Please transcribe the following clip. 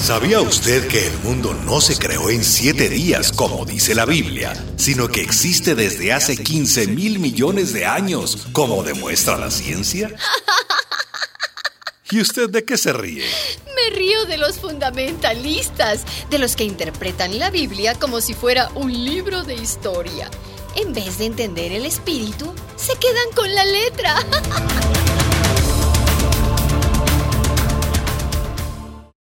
¿Sabía usted que el mundo no se creó en 7 días, como dice la Biblia, sino que existe desde hace 15,000 millones de años, como demuestra la ciencia? ¿Y usted de qué se ríe? Me río de los fundamentalistas, de los que interpretan la Biblia como si fuera un libro de historia. En vez de entender el espíritu, se quedan con la letra.